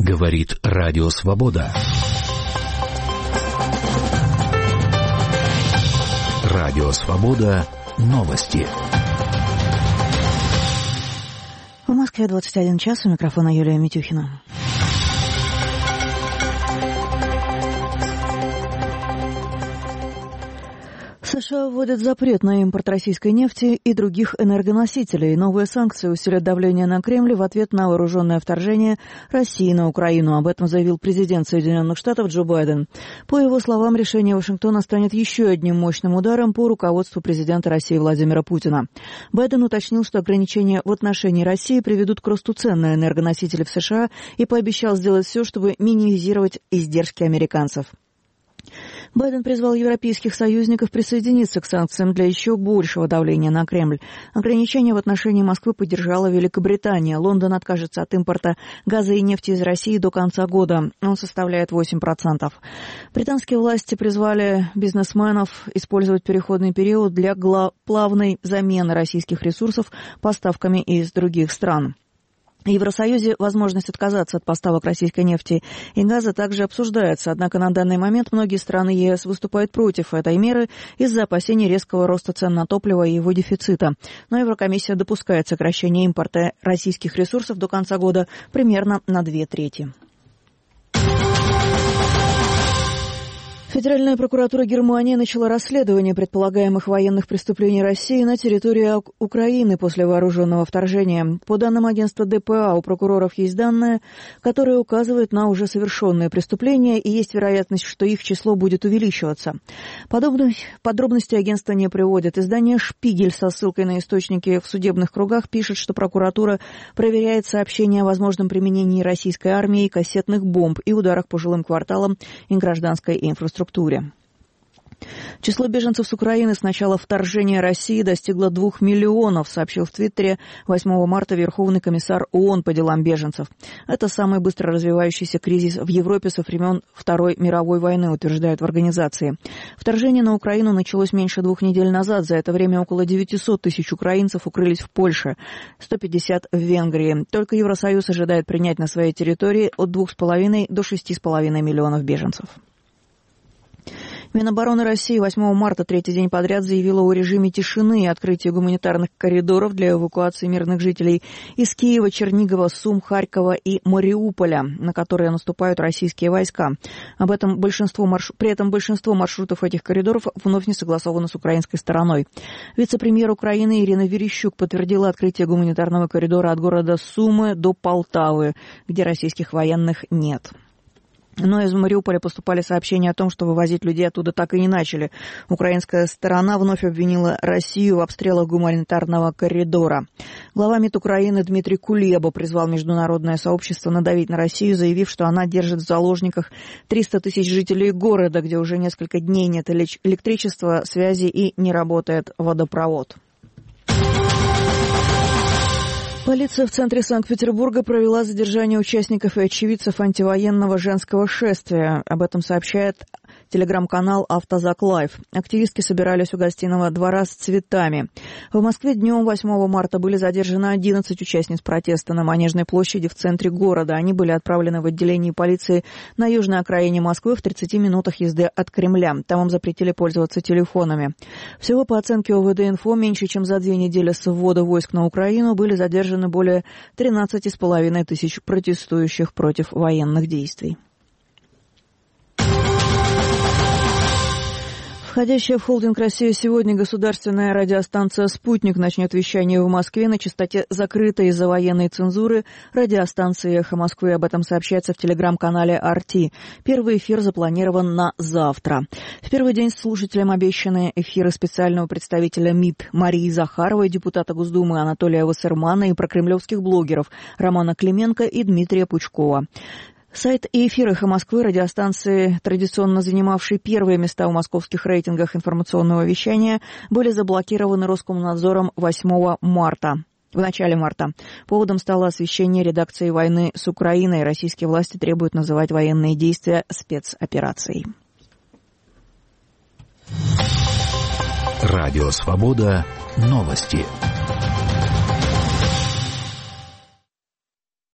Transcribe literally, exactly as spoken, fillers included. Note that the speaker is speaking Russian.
Говорит Радио Свобода. Радио Свобода. Новости. В Москве двадцать один час. У микрофона Юлия Митюхина. США вводят запрет на импорт российской нефти и других энергоносителей. Новые санкции усилят давление на Кремль в ответ на вооруженное вторжение России на Украину. Об этом заявил президент Соединенных Штатов Джо Байден. По его словам, решение Вашингтона станет еще одним мощным ударом по руководству президента России Владимира Путина. Байден уточнил, что ограничения в отношении России приведут к росту цен на энергоносители в США и пообещал сделать все, чтобы минимизировать издержки американцев. Байден призвал европейских союзников присоединиться к санкциям для еще большего давления на Кремль. Ограничения в отношении Москвы поддержала Великобритания. Лондон откажется от импорта газа и нефти из России до конца года. Он составляет восемь процентов. Британские власти призвали бизнесменов использовать переходный период для плавной замены российских ресурсов поставками из других стран. В Евросоюзе возможность отказаться от поставок российской нефти и газа также обсуждается, однако на данный момент многие страны ЕС выступают против этой меры из-за опасений резкого роста цен на топливо и его дефицита. Но Еврокомиссия допускает сокращение импорта российских ресурсов до конца года примерно на две трети. Федеральная прокуратура Германии начала расследование предполагаемых военных преступлений России на территории Украины после вооруженного вторжения. По данным агентства ДПА, у прокуроров есть данные, которые указывают на уже совершенные преступления, и есть вероятность, что их число будет увеличиваться. Подобных подробностей агентство не приводит. Издание «Шпигель» со ссылкой на источники в судебных кругах пишет, что прокуратура проверяет сообщения о возможном применении российской армии кассетных бомб и ударах по жилым кварталам и гражданской инфраструктуре. Число беженцев с Украины с начала вторжения России достигло двух миллионов, сообщил в Твиттере восьмого марта Верховный комиссар ООН по делам беженцев. Это самый быстро развивающийся кризис в Европе со времен Второй мировой войны, утверждают в организации. Вторжение на Украину началось меньше двух недель назад. За это время около девятьсот тысяч украинцев укрылись в Польше, сто пятьдесят в Венгрии. Только Евросоюз ожидает принять на своей территории от двух с половиной до шести с половиной миллионов беженцев. Минобороны России восьмого марта, третий день подряд, заявила о режиме тишины и открытии гуманитарных коридоров для эвакуации мирных жителей из Киева, Чернигова, Сум, Харькова и Мариуполя, на которые наступают российские войска. Об этом большинство марш... При этом большинство маршрутов этих коридоров вновь не согласовано с украинской стороной. Вице-премьер Украины Ирина Верещук подтвердила открытие гуманитарного коридора от города Сумы до Полтавы, где российских военных нет. Но из Мариуполя поступали сообщения о том, что вывозить людей оттуда так и не начали. Украинская сторона вновь обвинила Россию в обстрелах гуманитарного коридора. Глава МИД Украины Дмитрий Кулеба призвал международное сообщество надавить на Россию, заявив, что она держит в заложниках триста тысяч жителей города, где уже несколько дней нет электричества, связи и не работает водопровод. Полиция в центре Санкт-Петербурга провела задержание участников и очевидцев антивоенного женского шествия. Об этом сообщает телеграм-канал «Автозак Лайв». Активистки собирались у гостиного двора с цветами. В Москве днем восьмого марта были задержаны одиннадцать участниц протеста на Манежной площади в центре города. Они были отправлены в отделение полиции на южной окраине Москвы в тридцати минутах езды от Кремля. Там им запретили пользоваться телефонами. Всего, по оценке ОВД-инфо, меньше чем за две недели с ввода войск на Украину были задержаны более тринадцати с половиной тысяч протестующих против военных действий. Входящая в холдинг «Россия сегодня» государственная радиостанция «Спутник» начнет вещание в Москве на частоте закрытой из-за военной цензуры радиостанции «Эхо Москвы». Об этом сообщается в телеграм-канале ар ти. Первый эфир запланирован на завтра. В первый день слушателям обещаны эфиры специального представителя МИД Марии Захаровой, депутата Госдумы Анатолия Вассермана и прокремлевских блогеров Романа Клименко и Дмитрия Пучкова. Сайт и эфир «Эхо Москвы», радиостанции, традиционно занимавшие первые места в московских рейтингах информационного вещания, были заблокированы Роскомнадзором восьмого марта. В начале марта. Поводом стало освещение редакции войны с Украиной. Российские власти требуют называть военные действия спецоперацией. Радио «Свобода». Новости.